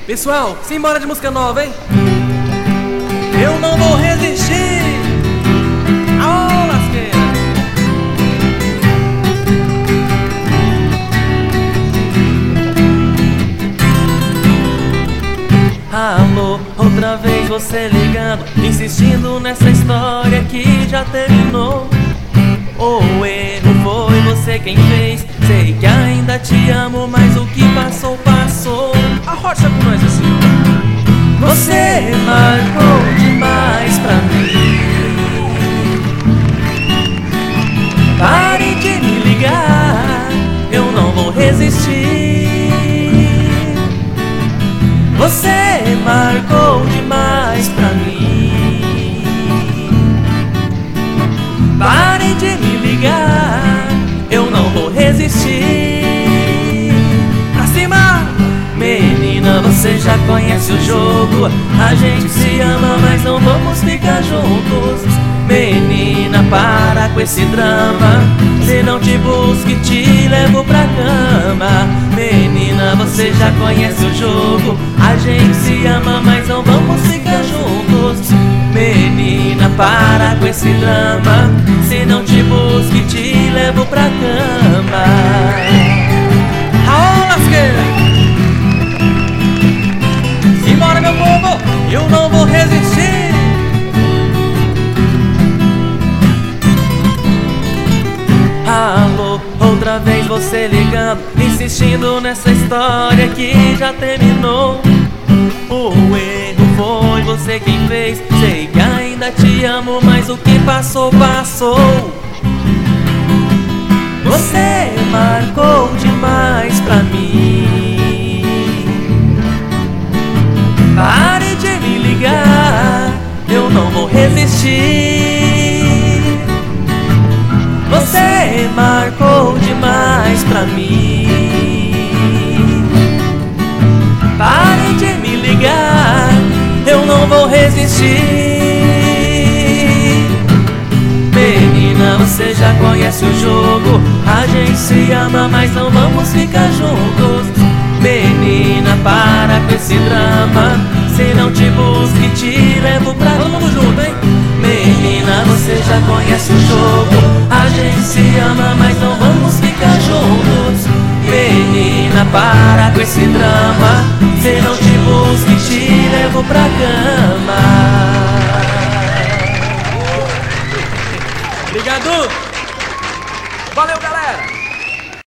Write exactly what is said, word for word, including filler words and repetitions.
Pessoal, simbora de música nova, hein? Eu não vou resistir. Aô, lasqueira. Alô, outra vez você ligando, insistindo nessa história que já terminou. O erro foi você quem fez. Sei que ainda te amo, mas o que passou, passou. Arrocha com nós assim. Você marcou demais pra mim. Pare de me ligar, eu não vou resistir. Você marcou demais pra mim. Pare de me ligar, eu não vou resistir. Pra cima! Menina, você já conhece o jogo. A gente se ama, mas não vamos ficar juntos. Menina, para com esse drama. Se não te busco e te levo pra cama. Menina, você já conhece o jogo. A gente se ama, mas não vamos ficar juntos. Menina, para com esse drama. Se não te busco e te levo pra cama. Aô, lasqueira! Simbora, meu povo, eu não vou resistir. Alô, outra vez você ligando, insistindo nessa história que já terminou. O erro foi você quem fez. Sei que ainda te amo, mas o que passou, passou. Você marcou demais pra mim. Pare de me ligar, eu não vou resistir. Você marcou demais pra mim. Pare de me ligar, eu não vou resistir. Menina, você já conhece o jogo. A gente se ama, mas não vamos ficar juntos. Menina, para com esse drama. Se não te busco e te levo pra... Todo mundo junto, hein? Menina, você já conhece o jogo. A gente se ama, mas não vamos ficar juntos. Menina, para com esse drama. Se não te busco e te levo pra cama. Obrigado! Valeu, galera!